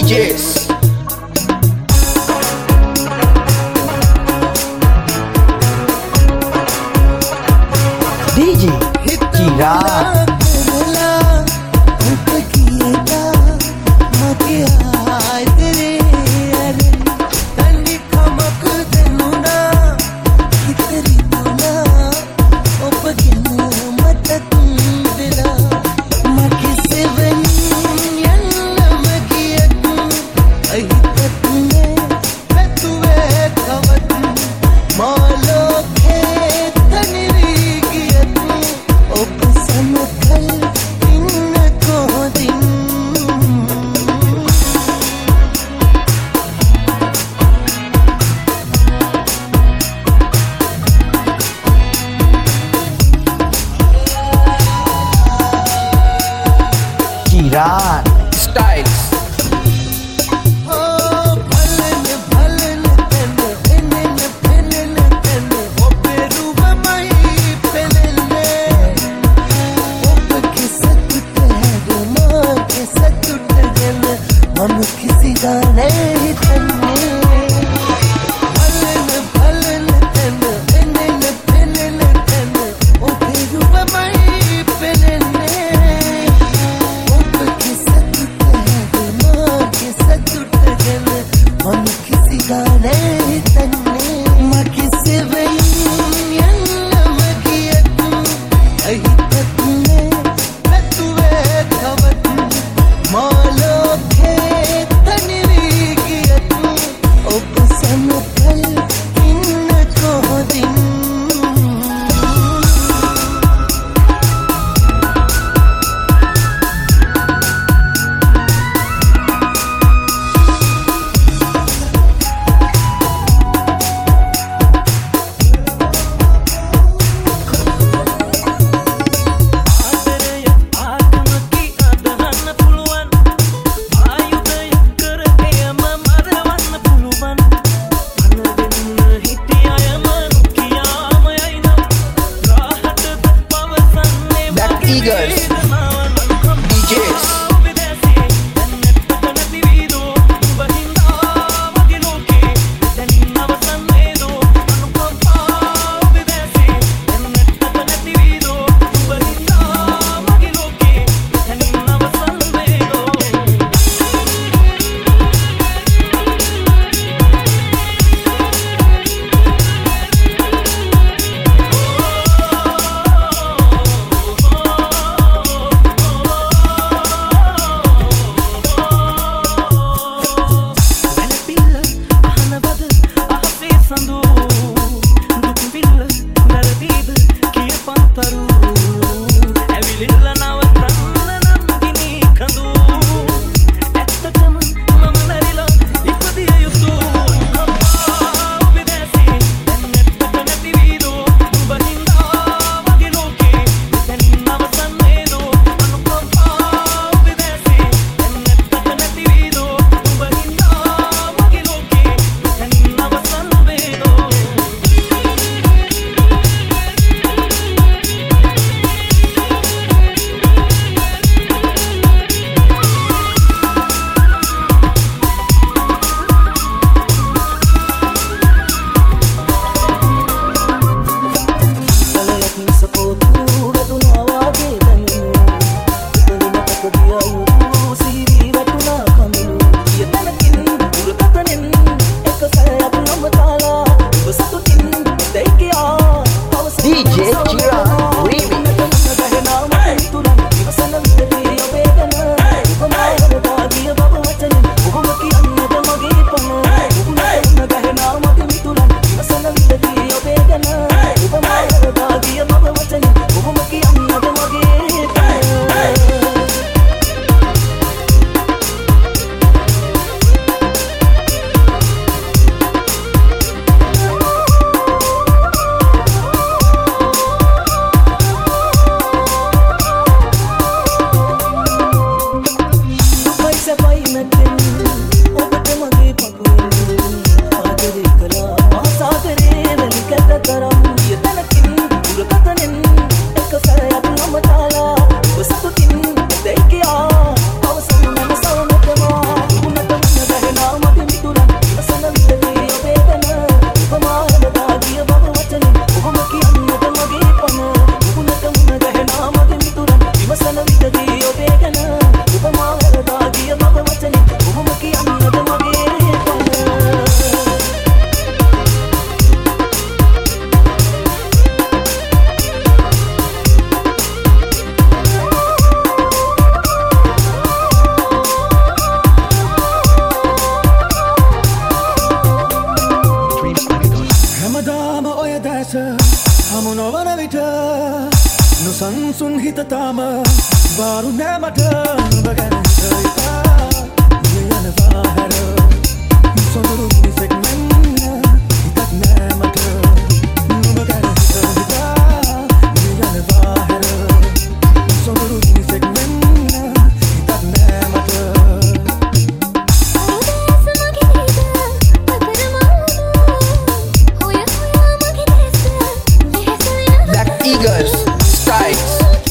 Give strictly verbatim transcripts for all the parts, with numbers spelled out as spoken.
J's. D J Jiran. Jiran Styles. තාම බාරු නෑ මට නුඹ ගැන හිතා මේ යනවා හැර සොඳුරු මිසෙක් මෙන්න හිතක් නෑ මට නුඹ ගැන හිතා මේ යනවා හැර සොඳුරු මිසෙක් මෙන්න හිතක් නෑ මට Black Eagles Styles.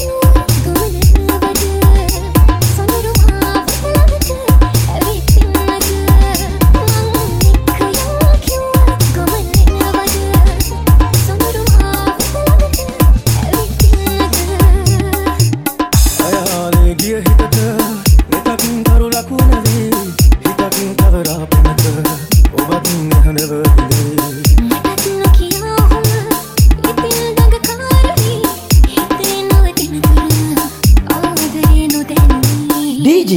D J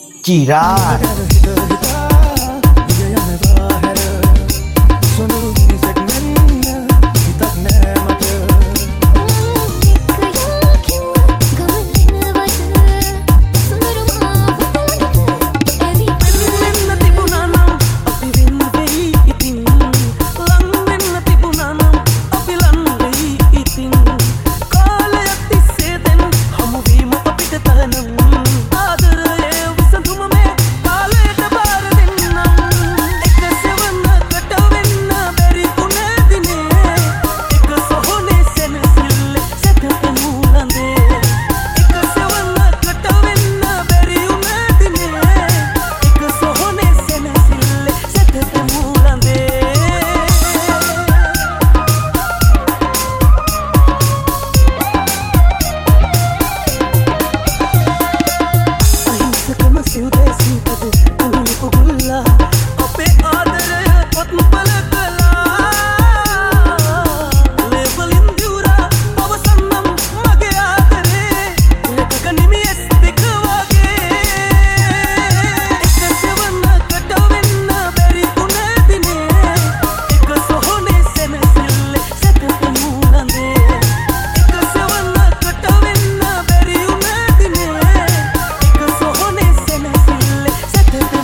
Kiran. Set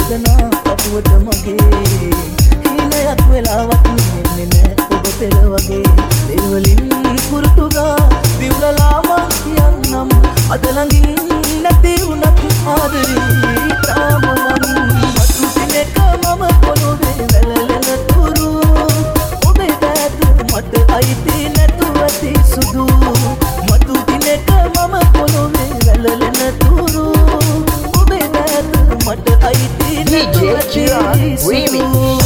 වේදනා අපුවට මගේ හීනයක් වෙලාවත් නෙන්නේ නෑ ඔබ පෙර වගේ දෙවලින් කුරුටුගා දිවුරලා මං කියන්නම් අද ළඟින් නැති වුණත් ආදරේ තාම මං මතු දිනක මම පොළොවේ වැළලෙන තුරු ඔබේ දැත් මට අයිති නැතුව ඇති සුදු මතු දිනක මම පොළොවේ වැළලෙන තුරු ඔබේ දැත් මට අයිති නැතුව ඇති සුදු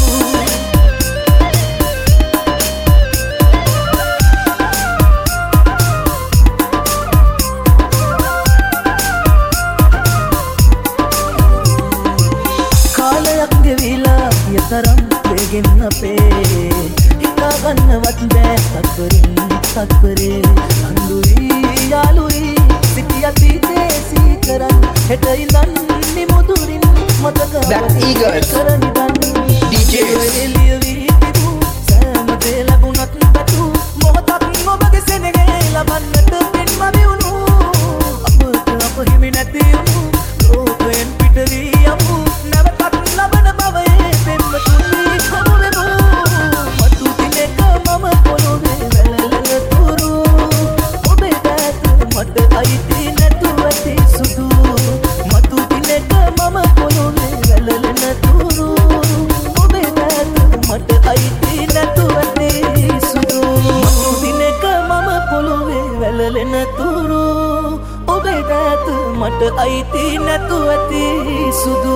තරම් වේගෙන් අපේ හිතා ගන්නවත් බෑ තත්පරින් තත්පරේ අඳුයි යාළුයි සිටිය තීතේ සීකරන් හෙට ඉඳන් නිමුදුරින් මතක කරනිදන් ඩීජේ එළියවි තිබු සෑම දේ ලැබුණත් පැතු මොහොතක් ඔබගේ සෙනෙහේ ලබන්නට පින්ම විවුණු අපට අප හිමි නැති වුණු රෝපෙන් පිටවී යමු නැවතත් ලබන බවේ මට අයිති නැතුව ඇති සුදු මතු දිනක මම පොළොවේ වැළලෙන තුරු ඔබේ දැත් මට අයිති නැතුව ඇති සුදු මතු දිනක මම පොළොවේ වැළලෙන තුරු ඔබේ දැත් මට අයිති නැතුව ඇති සුදු